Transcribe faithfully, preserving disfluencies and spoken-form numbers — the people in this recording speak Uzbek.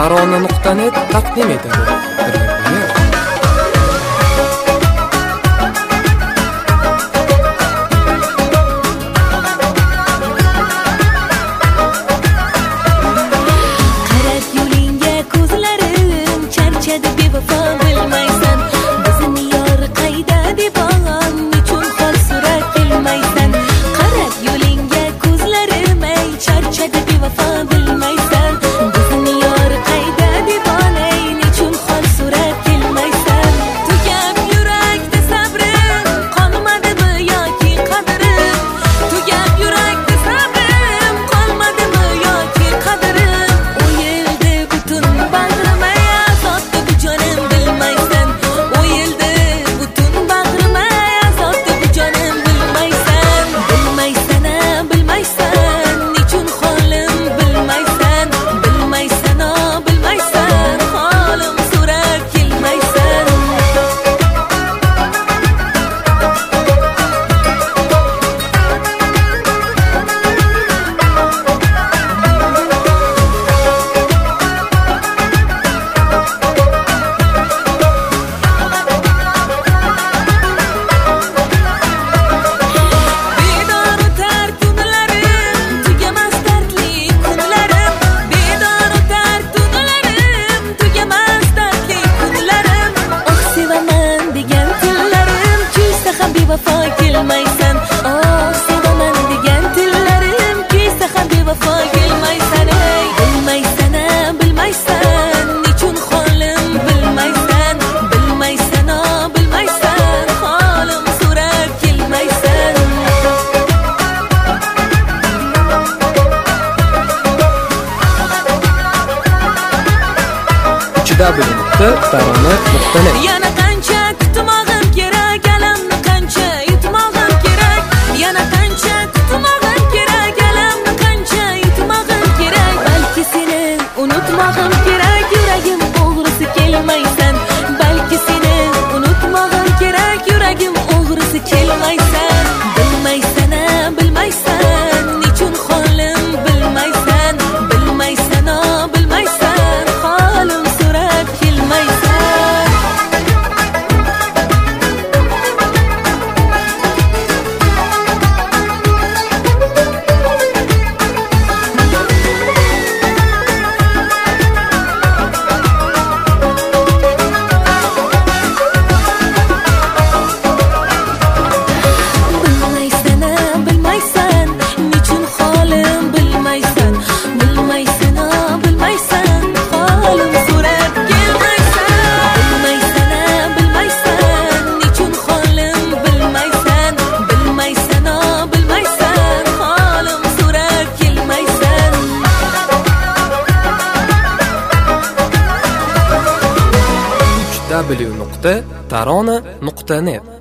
tarona nuqta net taqdim etadi. Qarab yo'lingga ko'zlarim charchadi bevafo bilmaysan bizni yor qayda deb olgan nechun hol surat kelmaysan qarab yo'lingga ko'zlarim ay charchadi bevafo bilmaysan bizni yor qayda deb olay nechun hol surat kelmaysan tugab yurakda sabrim qolmadimi yoki qadrim tugab yurakda sabrim qolmadimi yoki qadrim o'yildi butun bag'rim ay azobda bu jonim bilmaysan o'yildi butun bag'rim ay azobda bu jonim bilmaysan bilmaysan a bilmaysan nechun holim bilmaysan bilmaysan a bilmaysan holim so'rab kelmaysan bedor o'tar tunlarim tugamas dardli kunlarim bedor o'tar tunlarim tugamas dardli kunlarim oh sevaman degan tillarim kuysa ham bevafo kelmaysan oh sevaman degan tillarim kuysa ham bevafo kelmaysan ey bilmaysan a bilmaysan nechun holim bilmaysan bilmaysan a bilmaysan holim so'rab kelmaysan uch w nuqta tarona nuqta net yana qancha kutmog'im kerak alamni qancha yutmog'im kerak yana qancha kutmog'im kerak alamni qancha yutmog'im kerak balki seni unutmog'im kerak yuragim o'g'risi kelmaysan balki seni unutmog'im kerak yuragim o'g'risi kelmaysan bilmaysan a bilmaysan nechun holim bilmaysan bilmaysan a bilmaysan holim so'rab kelmaysan bilmaysan a bilmaysan nechun holim bilmaysan bilmaysan a bilmaysan holim so'rab kelmaysan bilmaysan a bilmaysan nechun holim bilmaysan bilmaysan a bilmaysan holim so'rab kelmaysan uch w nuqta tarona nuqta net